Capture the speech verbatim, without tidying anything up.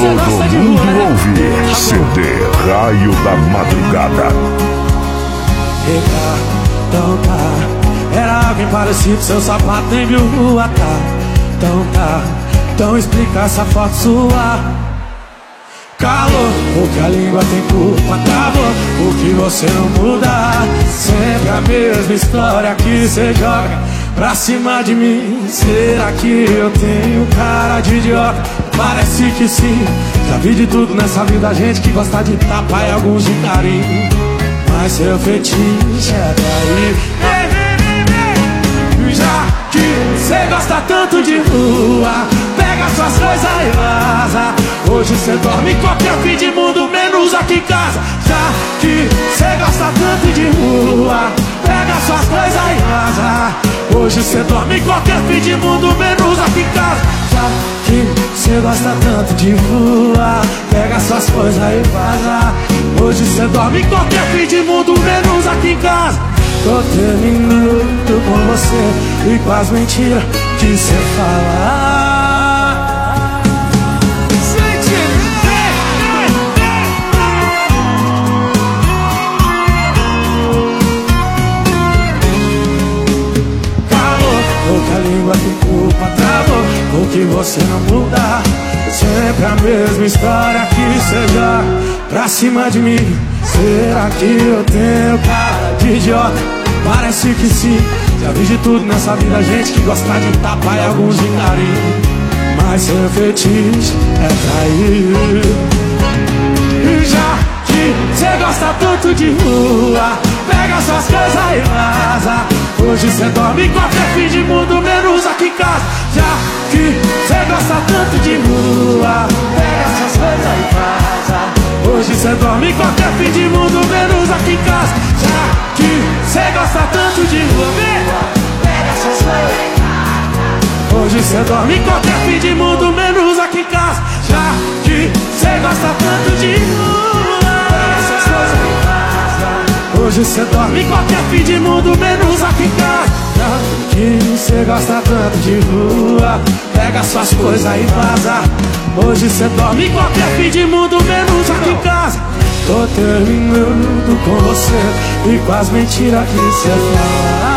Todo gosta de mundo rua, né? ouve C D Raio da Madrugada. Eita, então tá. Era alguém parecido, seu sapato nem viu rua, tá? Então tá, então explica essa foto sua. Calor, porque a língua tem culpa, acabou, porque você não muda. Sempre a mesma história que você joga pra cima de mim. Será que eu tenho cara de idiota? Parece que sim. Já vi de tudo nessa vida, gente que gosta de tapa e alguns de carinho. Mas seu fetiche é trair. Já que cê gosta tanto de rua, pega suas coisas e vaza. Hoje cê dorme em qualquer fim de mundo, menos aqui em casa. Já que cê gosta tanto de rua, pega suas coisas e vaza. Hoje cê dorme em qualquer fim de mundo, menos aqui em casa. Já que cê gosta tanto de rua, pega suas coisas e vaza. Hoje cê dorme em qualquer fim de mundo, menos aqui em casa. Tô terminando com você e com as mentiras que cê fala. Calor, porque a língua tem culpa, travou, porque você não muda. Sempre a mesma história que cê joga pra cima de mim. Será que eu tenho cara de idiota? Parece que sim. Já vi de tudo nessa vida, gente que gosta de tapa e alguns de carinho. Mas seu fetiche é trair. E já que cê gosta tanto de rua, pega suas coisas e vaza. Hoje cê dorme em qualquer fim de mundo, menos aqui em casa. Já que cê gosta tanto de rua, pega suas coisas e vaza. Hoje cê dorme em qualquer fim de mundo, menos aqui em casa. Já que cê gosta tanto de rua, pega suas coisas e vaza. Hoje cê dorme em qualquer fim de mundo, menos aqui em casa. Já que cê gosta tanto de rua, pega suas coisas e vaza. Hoje cê dorme em qualquer fim de mundo, menos aqui em casa. Já que cê gosta tanto de rua, pega suas coisas e vaza. Hoje cê dorme em qualquer fim de mundo, menos aqui em casa. Tô terminando com você e com as mentiras que cê fala.